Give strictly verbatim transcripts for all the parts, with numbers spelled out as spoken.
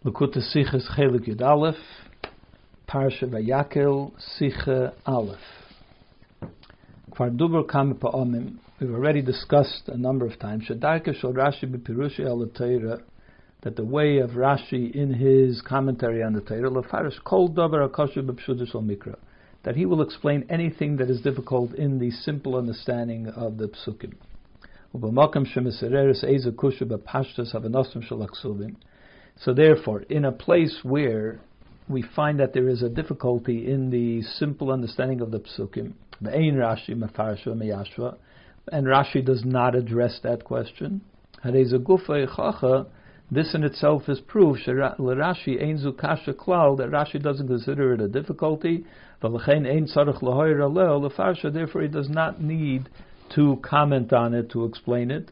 Likutei Sichos Chelik Yud Aleph, Parsha Vayakel, Sicha Aleph. Kvar Duber Kama Pa'amim. We've already discussed a number of times. Shadarka Shel Rashi B'Pirushi Al Torah, that the way of Rashi in his commentary on the Torah, Lefarish Kol Davar Akasha B'Pshuta Shel Mikra, that he will explain anything that is difficult in the simple understanding of the Psukim. U'B'Makam Shemisereres Eiza Kusha B'Pashtas Havanosim Shel Aksuvim. So therefore, in a place where we find that there is a difficulty in the simple understanding of the Psukim, Ve'ein Rashi Mefarsha Meyashva, and Rashi does not address that question, this in itself is proof Rashi ein zu kasha klal, that Rashi doesn't consider it a difficulty, therefore he does not need to comment on it, to explain it,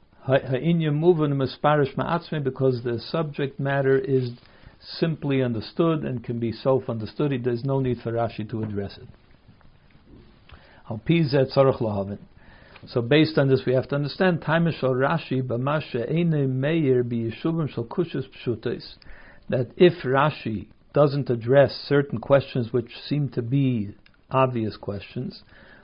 because the subject matter is simply understood and can be self-understood. There's no need for Rashi to address it. So based on this, we have to understand Rashi that if Rashi doesn't address certain questions which seem to be obvious questions,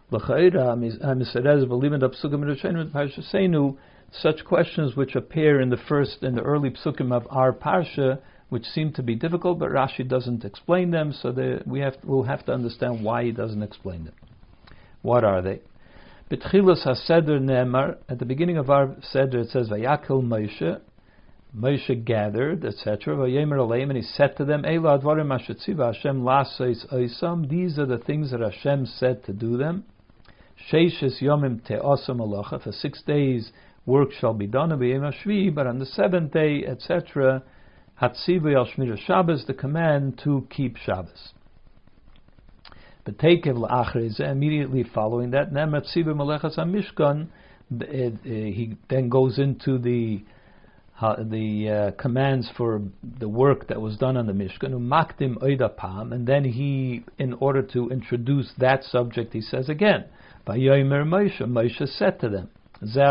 such questions which appear in the first, in the early psukim of our parsha, which seem to be difficult, but Rashi doesn't explain them, so they, we have we'll have to understand why he doesn't explain them. What are they? B'tchilas haseder ne'emar, at the beginning of our seder it says Vayakel Moshe, Moshe gathered, et cetera. Vayemer aleim, and he said to them, Eila advarim asher tziva Hashem laseis oisam. These are the things that Hashem said to do them. Sheishes yomim te'osam alacha, for six days work shall be done, but on the seventh day, et cetera, Hatzivu al Shmira Shabbos, the command to keep Shabbos. But Tekev la'achreiz, immediately following that, Ne'emar Tzivu Melechas HaMishkan, he then goes into the uh, the uh, commands for the work that was done on the Mishkan, Umakdim Oidapam, and then he, in order to introduce that subject, he says again, Vayomer Moshe, Moshe said to them, this is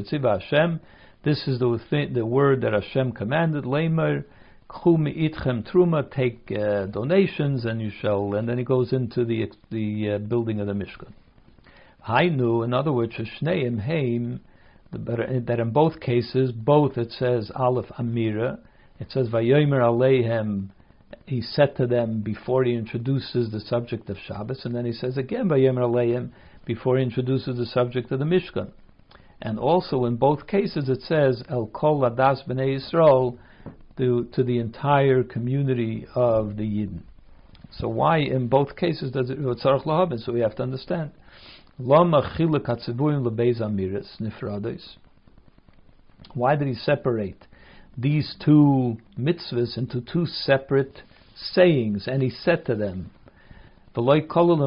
the th- the word that Hashem commanded. Leimer, chumi itchem truma, take uh, donations, and you shall. And then he goes into the the uh, building of the Mishkan. Hainu, in other words, shneim heim, that in both cases, both it says Aleph Amira, it says Vayomer Aleihem. He said to them before he introduces the subject of Shabbos, and then he says again Vayomer Aleihem before he introduces the subject of the Mishkan. And also in both cases it says El Kol Ladas B'nei Yisrael, to, to the entire community of the Yidden. So why in both cases does it tzarich lahavin? So we have to understand. Lama chilek hatzivurim lebeis amiris nifrados. Why did he separate these two mitzvahs into two separate sayings? And he said to them, and he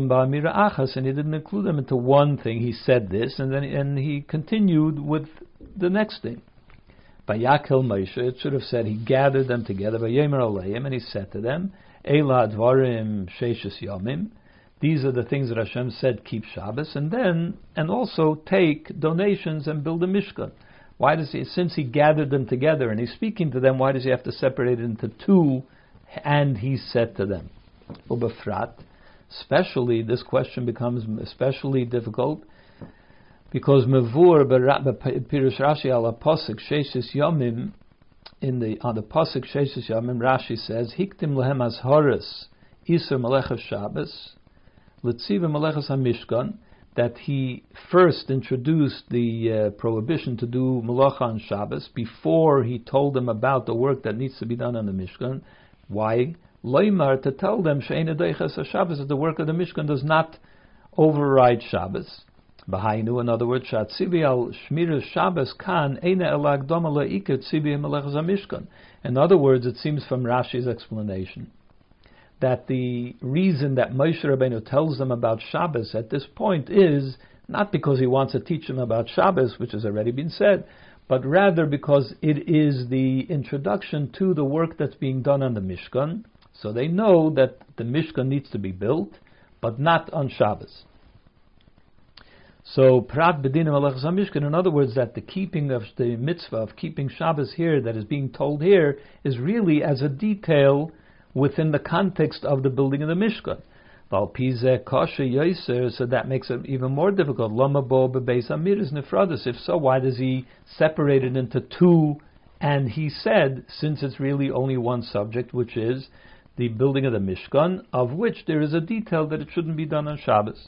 didn't include them into one thing. He said this, and then and he continued with the next thing. Vayakel Moshe, it should have said he gathered them together. Vayomer aleim, and he said to them, Eila advarim sheishes yomim. These are the things that Hashem said, keep Shabbos, and then and also take donations and build a Mishkan. Why does he? Since he gathered them together and he's speaking to them, why does he have to separate it into two? And he said to them, Ubefrat. Especially, this question becomes especially difficult because Mevur Pirush Rashi ala Pasuk Sheishes Yomim, in the on the Pasuk Sheishes Yomim, Rashi says Hiktim lehem azharas Isur Melechas Shabbos L'tziva Melechas HaMishkan, that he first introduced the uh, prohibition to do Melacha on Shabbos before he told them about the work that needs to be done on the Mishkan. Why? Loimar, to tell them She'eina Deiches HaShabbos, that the work of the Mishkan does not override Shabbos. B'hainu, in other words, Shatzivi al Shmiras Shabbos kan Eina elag doma le'iker tzivi melechas HaMishkan. In other words, it seems from Rashi's explanation that the reason that Moshe Rabbeinu tells them about Shabbos at this point is not because he wants to teach them about Shabbos, which has already been said, but rather because it is the introduction to the work that's being done on the Mishkan. So they know that the Mishkan needs to be built, but not on Shabbos. So, Prat Bedinim Malachas HaMishkan, in other words, that the keeping of the mitzvah of keeping Shabbos here, that is being told here, is really as a detail within the context of the building of the Mishkan. So that makes it even more difficult. If so, why does he separate it into two? And he said, since it's really only one subject, which is the building of the Mishkan, of which there is a detail that it shouldn't be done on Shabbos.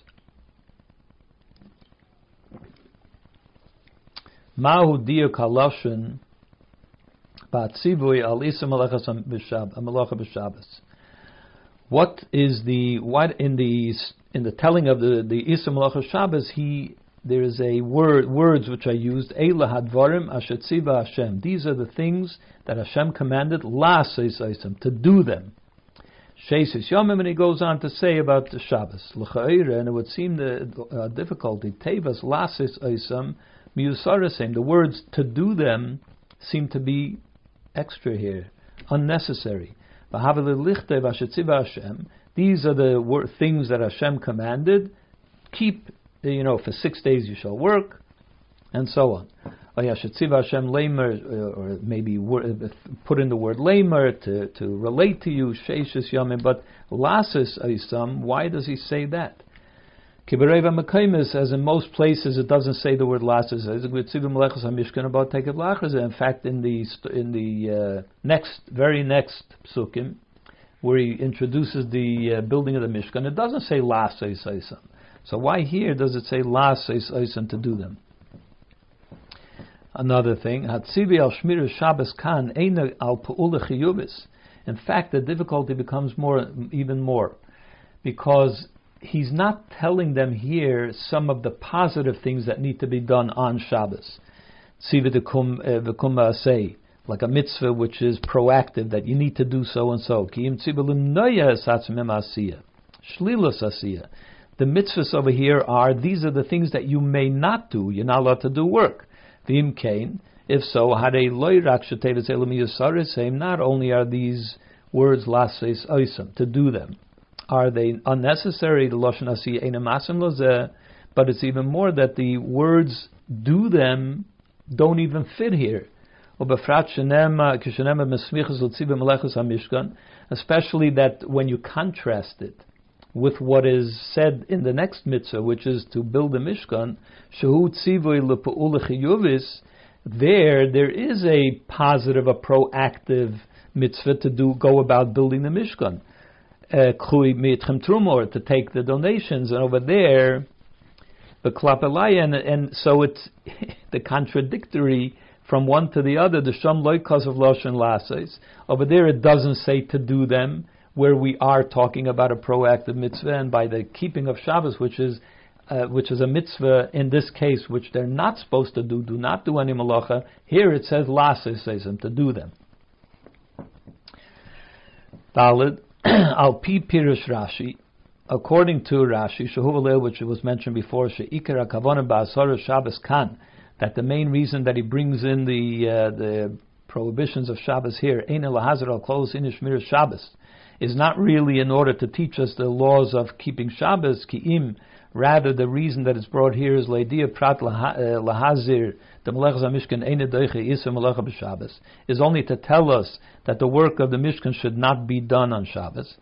Mahu diuk haloshen ba'tzivui al isa malacha b'Shabbos. What is the what in the in the telling of the the isa malacha Shabbos? He there is a word words which I used. Eila hadvarim asher tziva Hashem. These are the things that Hashem commanded la'aseisaisam, to do them. Sheisis Yomim, and he goes on to say about the Shabbos. L'cha'ira, and it would seem the uh, difficulty. Tevas la'aseisaisam. The words to do them seem to be extra here, unnecessary. These are the wor- things that Hashem commanded. Keep, you know, for six days you shall work, and so on. Or maybe put in the word lamer to, to relate to you, but lasis aisam, why does he say that? As in most places, it doesn't say the word lasis. In fact, in the in the uh, next, very next psukim, where he introduces the uh, building of the Mishkan, it doesn't say lasis aisam. So why here does it say lasis aisam to do them? Another thing, hatzivi al shmir Shabbos kan eina al pu'ula chiyubis. In fact, the difficulty becomes more, even more, because he's not telling them here some of the positive things that need to be done on Shabbos. Like a mitzvah which is proactive, that you need to do so and so. The mitzvahs over here are, these are the things that you may not do. You're not allowed to do work. If so, not only are these words lases oisam, to do them, are they unnecessary? But it's even more that the words do them don't even fit here. Especially that when you contrast it with what is said in the next mitzvah, which is to build the Mishkan, there, there is a positive, a proactive mitzvah to do, go about building the Mishkan. Uh, to take the donations, and over there the klapelaya, and, and so it's the contradictory from one to the other. The sham loikas of loshen lases. Over there it doesn't say to do them, where we are talking about a proactive mitzvah, and by the keeping of Shabbos, which is uh, which is a mitzvah in this case, which they're not supposed to do, do not do any malacha. Here it says lases, says them to do them. Daled. Al pi pirush Rashi, according to Rashi, Shehu which was mentioned before, she'ikar hakavana ba'asara Shabbos kan, that the main reason that he brings in the uh, the prohibitions of Shabbos here, ein lahazar al klos in shmir Shabbos, is not really in order to teach us the laws of keeping Shabbos, ki'im. Rather, the reason that it's brought here is leidia prat lahazir the malachas hamishkan eine doiche isa malacha b'Shabbos, is only to tell us that the work of the Mishkan should not be done on Shabbos.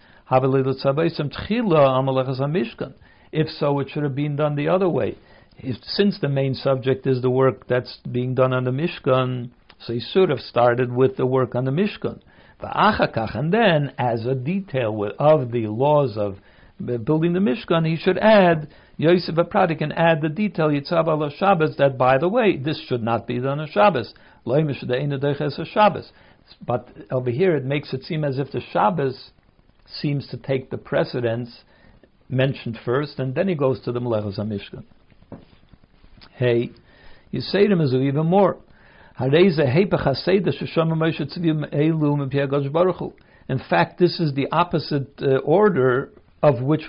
If so, it should have been done the other way. If, since the main subject is the work that's being done on the Mishkan, so he should have started with the work on the Mishkan. And then, as a detail of the laws of building the Mishkan, he should add, Yosef Pradik can add the detail, Yitzav ala Shabbos, that by the way, this should not be done on Shabbos. But over here it makes it seem as if the Shabbos seems to take the precedence, mentioned first, and then he goes to the Melechos HaMishkan. Hey, you say to him is even more. In fact, this is the opposite uh, order of which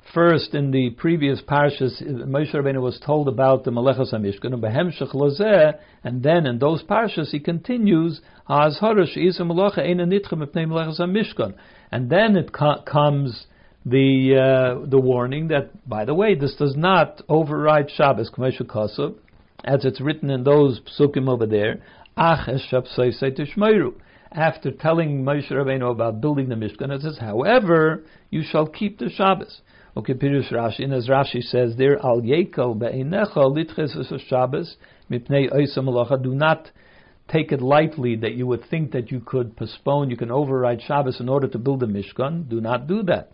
first in the previous parshas, Moshe Rabbeinu was told about the Malechas HaMishkan, and Behemshech Lozeh, and then in those parshas he continues, Ha'azhara she'isa malacha eina nitchem mipnei Malechas HaMishkan. And then it co- comes the uh, the warning that, by the way, this does not override Shabbos, K'moshe Kosov, as it's written in those psukim over there, Ach es Shabsosei tishmeiru. After telling Moshe Rabbeinu about building the Mishkan, it says, however, you shall keep the Shabbos. Okay, Pirush Rashi, and as Rashi says there, Al Yekel be'einecha litches es Shabbos mipnei oisa malacha. Do not take it lightly that you would think that you could postpone, you can override Shabbos in order to build the Mishkan. Do not do that.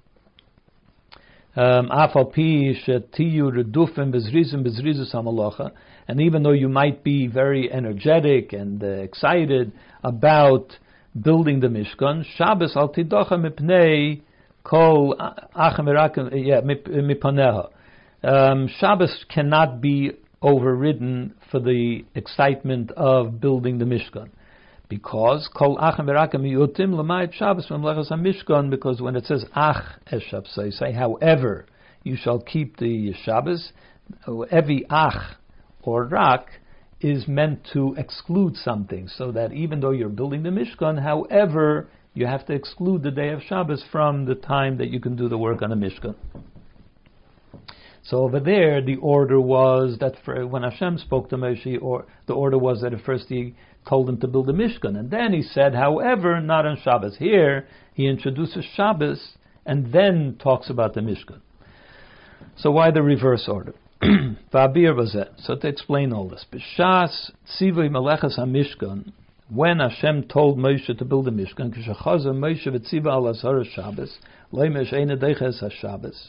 Um, and even though you might be very energetic and uh, excited about building the Mishkan, Shabbos al tidocha mipnei kol mipaneha. Um, Shabbos cannot be overridden for the excitement of building the Mishkan, because kol achem v'rakem yutim l'mayit Shabbos v'mlechas hamishkan. Because when it says ach es Shabbos, say however you shall keep the Shabbos, every ach or rak is meant to exclude something, so that even though you're building the Mishkan, however you have to exclude the day of Shabbos from the time that you can do the work on the Mishkan. So over there, the order was that for, when Hashem spoke to Moshe, or the order was that at first he told him to build a Mishkan, and then he said, however, not on Shabbos. Here, he introduces Shabbos and then talks about the Mishkan. So why the reverse order? So to explain all this, B'shas tzivui melechas hamishkan, when Hashem told Moshe to build a Mishkan, k'shechaza Moshe v'tziva al azhara Shabbos, loimesh eina deiches ha-Shabbos.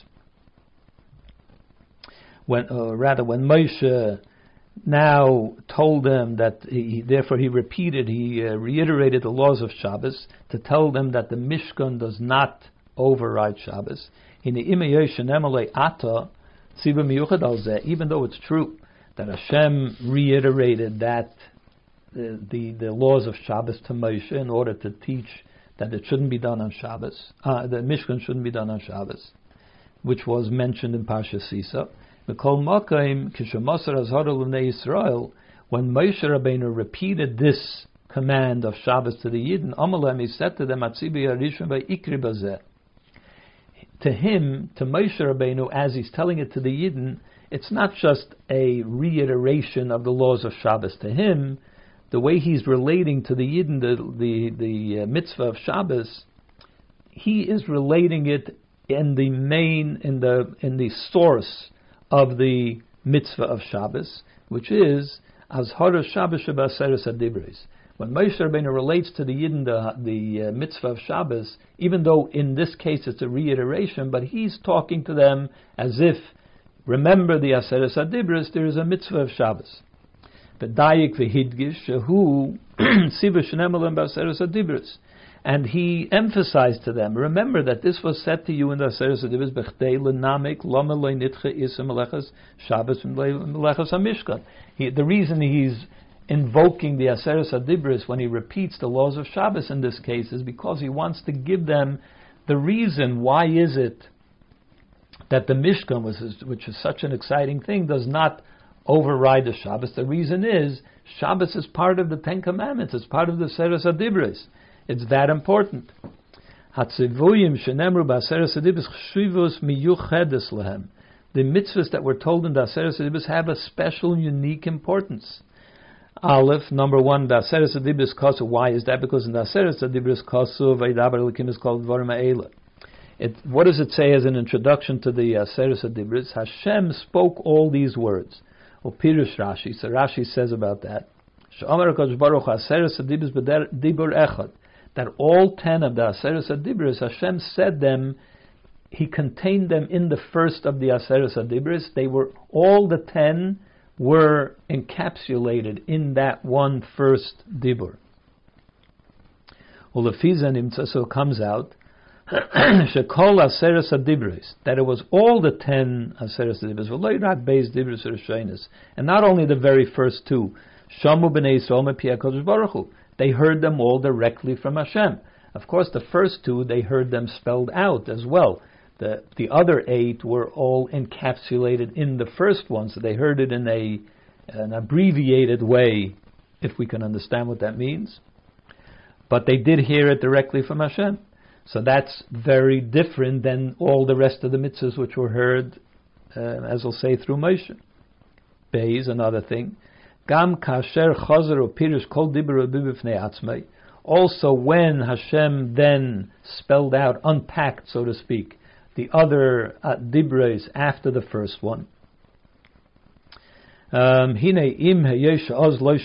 When, uh, rather, when Moshe now told them that, he, therefore he repeated, he uh, reiterated the laws of Shabbos to tell them that the Mishkan does not override Shabbos. In the ata, even though it's true that Hashem reiterated that the, the the laws of Shabbos to Moshe in order to teach that it shouldn't be done on Shabbos, uh, the Mishkan shouldn't be done on Shabbos, which was mentioned in Parshas Sisa. When Moshe Rabbeinu repeated this command of Shabbos to the Yidden, Amalem, he said to them, to him, to Moshe Rabbeinu, as he's telling it to the Yidden, it's not just a reiteration of the laws of Shabbos. To him, the way he's relating to the Yidden, the the, the uh, mitzvah of Shabbos, he is relating it in the main, in the in the source of the mitzvah of Shabbos, which is Azhara Shabbos Shebaseres Adibros. When Moshe Rabbeinu relates to the Yidden the, the uh, mitzvah of Shabbos, even though in this case it's a reiteration, but he's talking to them as if, remember the Aseres Adibros, there is a mitzvah of Shabbos. V'dayik v'hidgish shehu siva shnemalem b'Aseres Adibros. And he emphasized to them, remember that this was said to you in the Aseres Adibros, b'chdei l'namik lama lo nitche isa melechas Shabbos melechas hamishkan. The reason he's invoking the Aseres Adibros when he repeats the laws of Shabbos in this case is because he wants to give them the reason why is it that the Mishkan, which is such an exciting thing, does not override the Shabbos. The reason is Shabbos is part of the Ten Commandments. It's part of the Aseres Adibros. It's that important. The mitzvahs that were told in the Aseres Adibros have a special, unique importance. Aleph, number one, the Aseres Adibros Kosuv. Why is that? Because in the Aseres Adibros Kosuv, Vaydaber Elokim is called Dvarim Ha'ela. It, what does it say as an introduction to the Aseres Adibros? Hashem spoke all these words. Or Pirush Rashi. So Rashi says about that. That all ten of the Aseres Adibros, Hashem said them, He contained them in the first of the Aseres Adibros. They were, all the ten were encapsulated in that one first Dibur. Well, the so it comes out, Shekol Aseres Adibros, that it was all the ten Aseres Adibros, V'loirak Beis Dibros Rishonos, and not only the very first two, Shamu B'nei Yisrael Mepi HaKadosh Baruch Hu. They heard them all directly from Hashem. Of course, the first two, they heard them spelled out as well. The the other eight were all encapsulated in the first one, so they heard it in a an abbreviated way, if we can understand what that means. But they did hear it directly from Hashem. So that's very different than all the rest of the mitzvahs which were heard, uh, as I'll say, through Moshe. Bay is another thing. Gam kasher chazer u'pirush kol dibur b'bifnei atzmei. Also, when Hashem then spelled out, unpacked, so to speak, the other uh, dibres after the first one. Um, so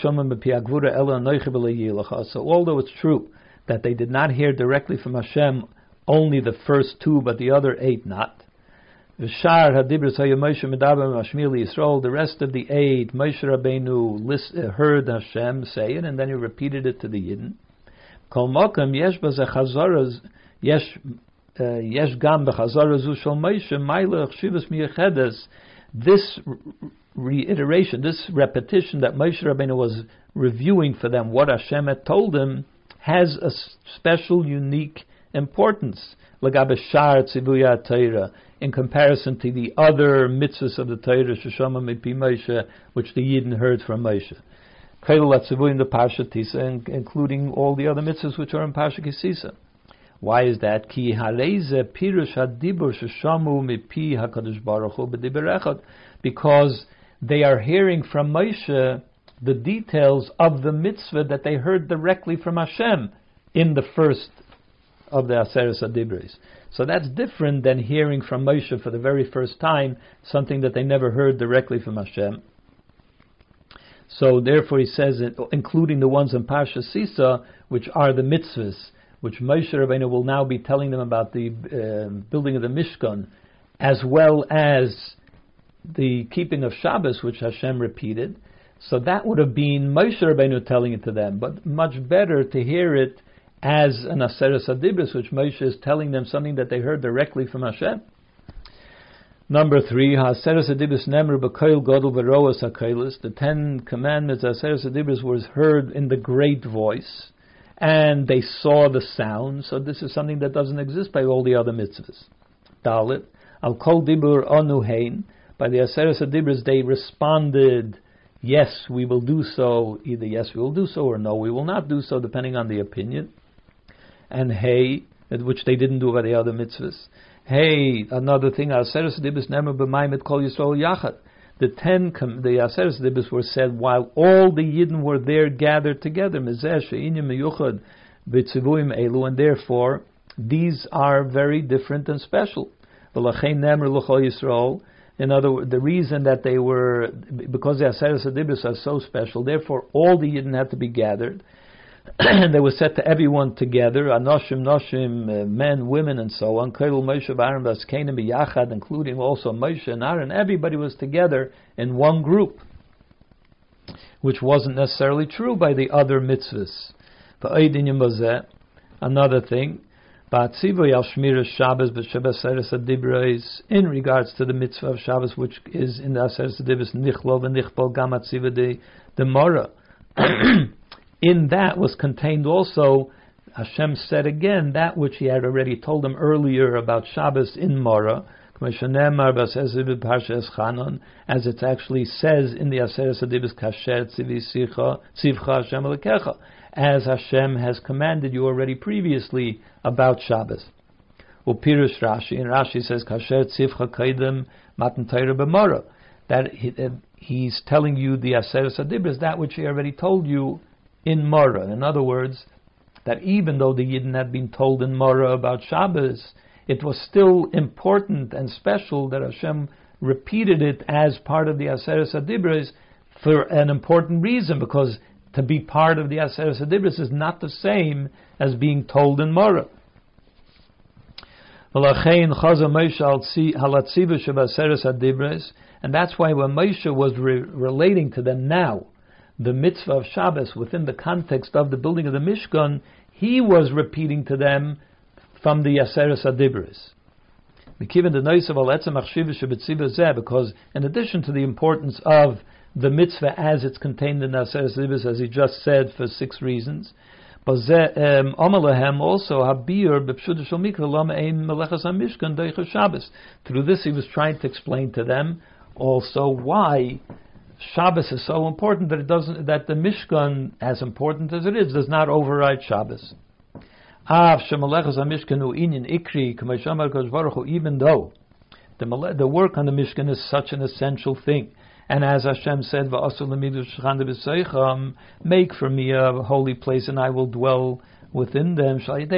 although it's true that they did not hear directly from Hashem, only the first two, but the other eight not. The rest of the eight, Moshe Rabbeinu list, uh, heard Hashem say it, and then he repeated it to the Yidden. Kol mokem yesh baze chazaras yesh yesh gam b'chazaras zu shel Moshe ma'ila chshivas miyachedes. This reiteration, this repetition that Moshe Rabbeinu was reviewing for them what Hashem had told him, has a special, unique importance. L'gabe shar tzivuya Torah, in comparison to the other mitzvahs of the Torah, sheshama mipi Moshe, which the Yidden heard from Moshe. In the Parsha Tisa, including all the other mitzvahs which are in Parsha Kisisa. Why is that? Ki hareize pirush hadibur sheshamu mipi hakadosh baruch hu b'diber echad, because they are hearing from Moshe the details of the mitzvah that they heard directly from Hashem in the first of the Aseres HaDibros. So that's different than hearing from Moshe for the very first time something that they never heard directly from Hashem. So therefore he says, it, including the ones in Parsha Sisa, which are the mitzvahs, which Moshe Rabbeinu will now be telling them about the uh, building of the Mishkan, as well as the keeping of Shabbos, which Hashem repeated. So that would have been Moshe Rabbeinu telling it to them, but much better to hear it as an Aseres HaDibros, which Moshe is telling them something that they heard directly from Hashem. Number three, Ha'aseres HaDibros nemru b'koil godol v'roas ha'koilis. The Ten Commandments, Ha'aseres HaDibros, was heard in the great voice, and they saw the sound. So this is something that doesn't exist by all the other mitzvahs. Dalit, al kol dibur onu hein. By the Aseres HaDibros, they responded, yes, we will do so. Either yes, we will do so, or no, we will not do so, depending on the opinion. And hey, which they didn't do by the other mitzvahs. Hey, another thing, Aseres HaDibros nemer b'mayim kol Yisrael yachad. The ten, the Aseres HaDibros were said while all the Yidden were there gathered together. Mezeh she'inyam miyuchad b'tzivuim elu, and therefore these are very different and special. V'lachein nemer l'chol Yisrael. In other words, the reason that they were, because the Aseres HaDibros are so special, therefore all the Yidden had to be gathered. And they were said to everyone together, Anoshim, Noshim, uh, men, women, and so on. Koil Moshe v'Aaron v'Azkenim b'Yachad, including also Moshe and Aaron. Everybody was together in one group, which wasn't necessarily true by the other mitzvahs. Another thing, in regards to the mitzvah of Shabbos, which is in the Aseres HaDibros, Nichlo v'Nichpol Gam Atziva de the Mora. In that was contained also, Hashem said again, that which He had already told them earlier about Shabbos in Mora, as it actually says in the Aseres HaDibros, Kasher tzivcha Hashem Elokecha, as Hashem has commanded you already previously about Shabbos. Upirush Rashi, and Rashi says, Kasher tzivcha kaidem matan Torah b'Mora, that he, uh, He's telling you the Aseres HaDibros, that which He already told you in Mora. In other words, that even though the Yidden had been told in Mora about Shabbos, it was still important and special that Hashem repeated it as part of the Aseres HaDibros for an important reason, because to be part of the Aseres HaDibros is not the same as being told in Mora. And that's why when Moshe was re- relating to them now the mitzvah of Shabbos within the context of the building of the Mishkan, he was repeating to them from the Aseres HaDibros. Because in addition to the importance of the mitzvah as it's contained in the Aseres HaDibros, as he just said, for six reasons, Omalahem also habir b'pshuta shel mikra lama ein melechas hamishkan deicha Shabbos. Through this, he was trying to explain to them also why Shabbos is so important, that it doesn't, that the Mishkan, as important as it is, does not override Shabbos. Av shemalechas hamishkan hu inyan ikri k'may shamar Kadosh Baruch Hu, even though the the work on the Mishkan is such an essential thing. And as Hashem said, make for me a holy place and I will dwell within them.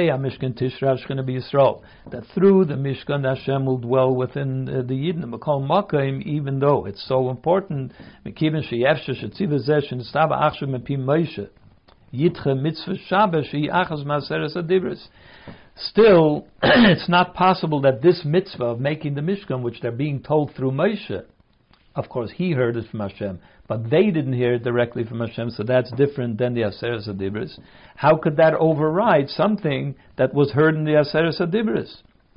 That through the Mishkan, Hashem will dwell within uh, the Yidden. Even though it's so important, still, it's not possible that this mitzvah of making the Mishkan, which they're being told through Moshe, of course, he heard it from Hashem, but they didn't hear it directly from Hashem, so that's different than the Aseret HaDibros. How could that override something that was heard in the Aseret HaDibros?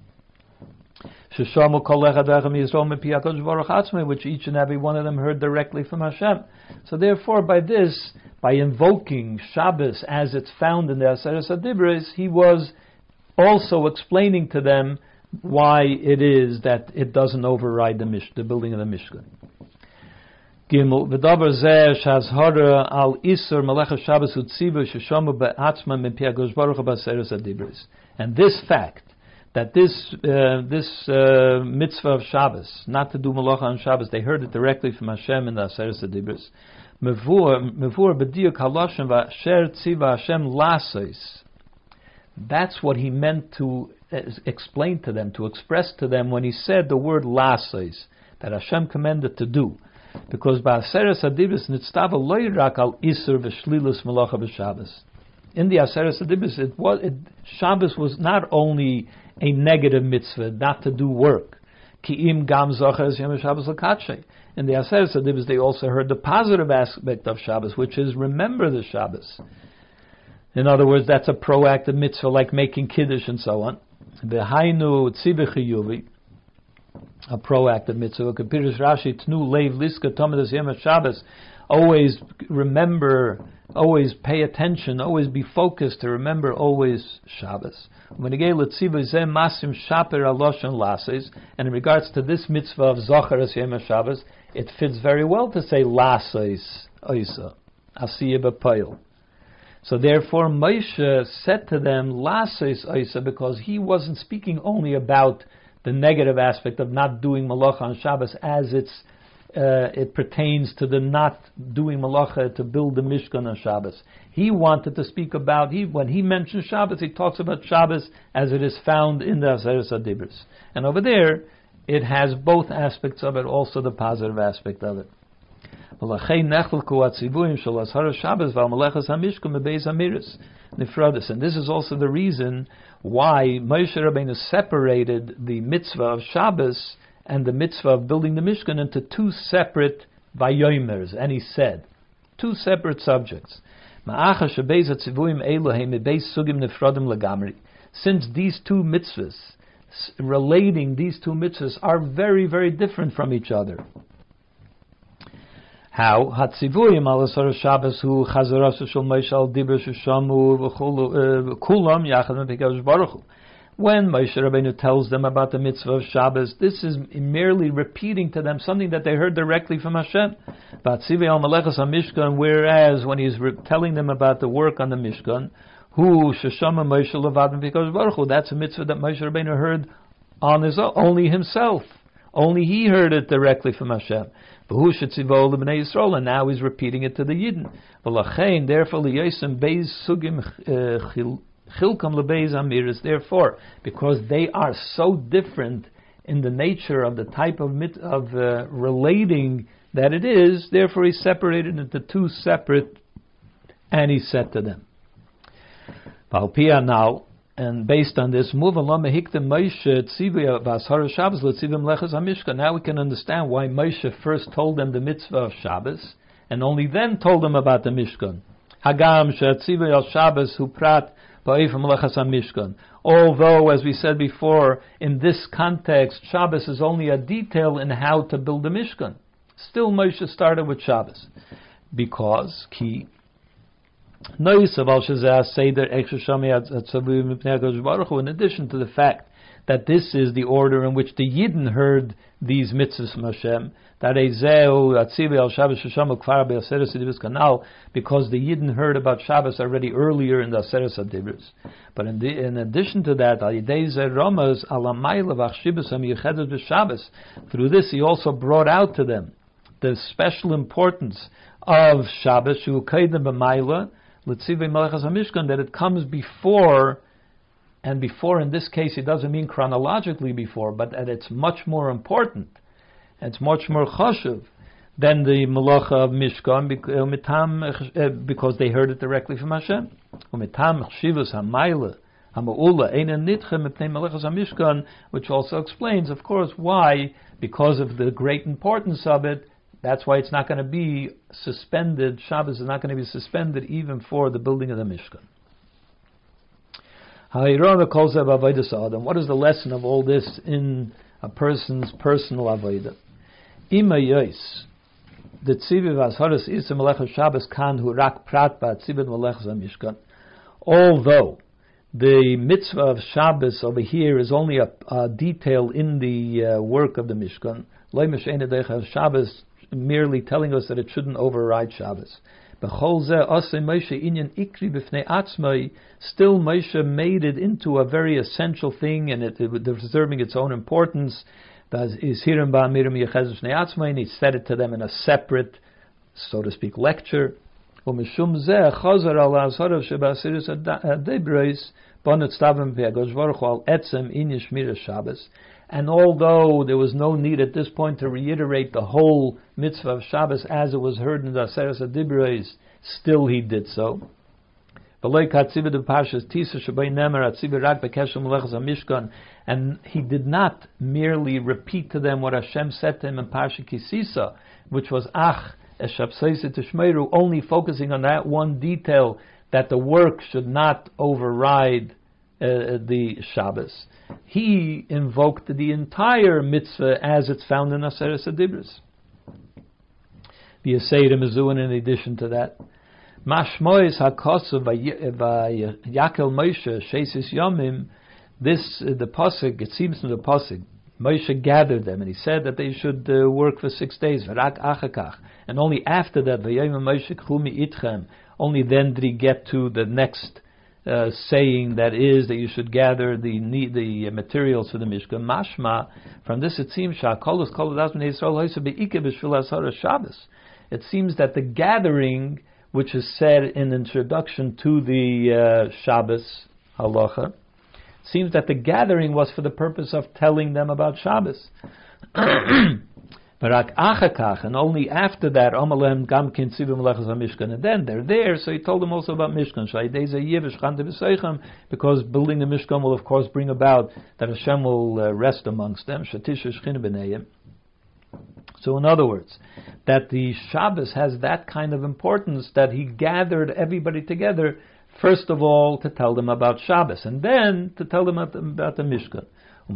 Which each and every one of them heard directly from Hashem. So therefore, by this, by invoking Shabbos as it's found in the Aseret HaDibros, he was also explaining to them why it is that it doesn't override the mish, the building of the Mishkan. Gimel v'davar zeh shazhara al isur melechas Shabbos utziva sheshamu be'atzma min pi HaKadosh Baruch Hu b'Aseret HaDibros. And this fact that this uh, this uh, mitzvah of Shabbos, not to do malacha on Shabbos, they heard it directly from Hashem in the Aseret HaDibros. Mevur mevur b'diuk haloshem v'asher tziva Hashem lasos. That's what he meant to explain to them, to express to them when he said the word lasos, that Hashem commanded to do. Because ba'aseret hadibros nitztava lo yirak al isur v'shlilus malacha b'Shabbos. In the Aseret HaDibros, it was it, Shabbos was not only a negative mitzvah, not to do work. Ki'im gam zocher yom Shabbos l'katshe. In the Aseret HaDibros, they also heard the positive aspect of Shabbos, which is remember the Shabbos. In other words, that's a proactive mitzvah, like making kiddush and so on. V'hainu tzivah chiyuvi, a proactive mitzvah. Kapirish Rashi tnu leiv liska tomedas yom Shabbos. Always remember, always pay attention, always be focused to remember always Shabbos. And in regards to this mitzvah of Zocharas Yom Shabbos, it fits very well to say Lasais Oisa, Asiyah B'Poil. So therefore Moshe said to them Lasais Oisa, because he wasn't speaking only about the negative aspect of not doing Malacha on Shabbos as it's Uh, it pertains to the not doing malacha to build the Mishkan on Shabbos. He wanted to speak about, he when he mentions Shabbos, he talks about Shabbos as it is found in the Aseret HaDibros. And over there, it has both aspects of it, also the positive aspect of it. And this is also the reason why Moshe Rabbeinu separated the mitzvah of Shabbos and the mitzvah of building the Mishkan into two separate vayomers, and he said, two separate subjects. Since these two mitzvahs, relating these two mitzvahs, are very, very different from each other. How? Hatzivuyim al asar Shabbos hu chazarasu shel Moshe al dibur sheshamu v'kulam yachad me'Hakadosh Baruch Hu. When Moshe Rabbeinu tells them about the mitzvah of Shabbos, this is merely repeating to them something that they heard directly from Hashem. Whereas when he's re- telling them about the work on the Mishkan, who sheshama Moshe levad because Baruch Hu, that's a mitzvah that Moshe Rabbeinu heard on his own, only himself. Only he heard it directly from Hashem. And now he's repeating it to the Yidden. Therefore, liyosem beis sugim Chilkam lebeiz amiris. Therefore, because they are so different in the nature of the type of mit, of uh, relating that it is, therefore he separated into two separate, and he said to them, Valpia now, and based on this, move along mehiktem Moshe tzivia v'ashara Shabbos letzivim lechas hamishkan. Now we can understand why Moshe first told them the mitzvah of Shabbos, and only then told them about the Mishkan. Hagam she'tzivia al Shabbos hu prat. Although, as we said before, in this context, Shabbos is only a detail in how to build the Mishkan. Still, Moshe started with Shabbos. Because, ki, In addition to the fact that this is the order in which the Yidden heard these mitzvahs from Hashem, because the Yidden heard about Shabbos already earlier in the Aseres HaDibros. But in, the, in addition to that, through this he also brought out to them the special importance of Shabbos, that it comes before. And before, in this case, it doesn't mean chronologically before, but that it's much more important. It's much more chashuv than the malacha of Mishkan, because they heard it directly from Hashem. Which also explains, of course, why, because of the great importance of it, that's why it's not going to be suspended. Shabbos is not going to be suspended even for the building of the Mishkan. What is the lesson of all this in a person's personal avodah? Ima yois, the tziviv asharas isa melechas Shabbos kan hu rak prat ba tziviv melechas hamishkan. Although the mitzvah of Shabbos over here is only a, a detail in the uh, work of the Mishkan, loy meshein edeicha Shabbos merely telling us that it shouldn't override Shabbos. Still, Moshe made it into a very essential thing, and it, it deserving its own importance. He said it to them in a separate, so to speak, lecture. And although there was no need at this point to reiterate the whole mitzvah of Shabbos as it was heard in the Aseres HaDibros, still he did so. And he did not merely repeat to them what Hashem said to him in Parsha Kisisa, which was Ach Eshapseise Tishmeru, only focusing on that one detail, that the work should not override uh, the Shabbos. He invoked the entire mitzvah as it's found in Aseres HaDibros. The Yisayim Mizuan, in addition to that, Mashmois HaKosav Yakel Moshe Sheisis Yomim. This uh, the pasuk. It seems from the pasuk, Moshe gathered them, and he said that they should uh, work for six days. V'rak achakach, and only after that, V'yayim Moshe K'chumi Itchem. Only then did he get to the next uh, saying, that is that you should gather the the materials for the Mishkan. Mashma. From this, it seems Shakolos Kol Yisrael Hoysa Beike B'Shvil Asara Shabbos. It seems that the gathering, which is said in introduction to the uh, Shabbos halacha, seems that the gathering was for the purpose of telling them about Shabbos. And only after that, and then they're there, so he told them also about Mishkan. Because building the Mishkan will of course bring about that Hashem will uh, rest amongst them. So in other words, that the Shabbos has that kind of importance that he gathered everybody together, first of all to tell them about Shabbos, and then to tell them about, about the Mishkan.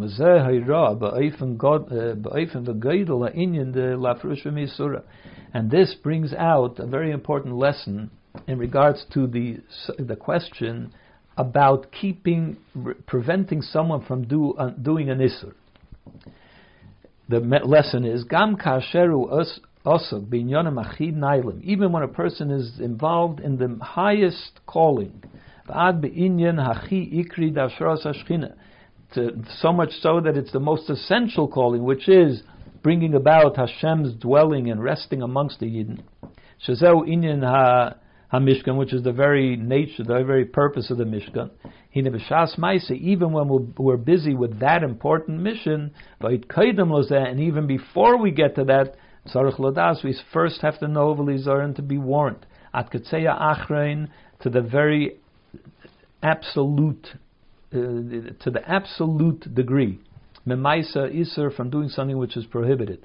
And this brings out a very important lesson in regards to the the question about keeping, preventing someone from do, uh, doing an Isur. The lesson is Gam kasheru osok binyanim achid nailim. Even when a person is involved in the highest calling, v'ad beinyan hachi ikri dashras hashchina, so much so that it's the most essential calling, which is bringing about Hashem's dwelling and resting amongst the Yidden. Shezeu inyan ha HaMishkan, which is the very nature, the very purpose of the Mishkan. Even when we're, we're busy with that important mission, and even before we get to that, we first have to know and to be warned. To the very absolute, uh, to the absolute degree. Memaisa Isser, from doing something which is prohibited.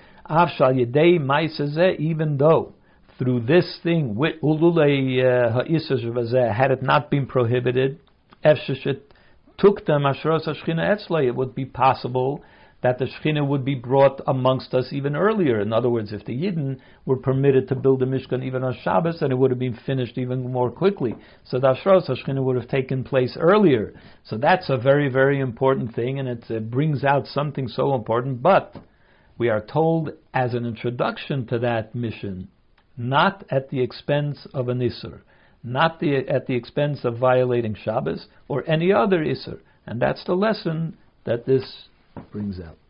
Even though through this thing, had it not been prohibited, it would be possible that the Shekhinah would be brought amongst us even earlier. In other words, if the Yidden were permitted to build the Mishkan even on Shabbos, then it would have been finished even more quickly. So the Ashras HaShekhinah would have taken place earlier. So that's a very, very important thing, and it, it brings out something so important. But we are told as an introduction to that mission, not at the expense of an Isser, not the, at the expense of violating Shabbos or any other Isser. And that's the lesson that this brings out.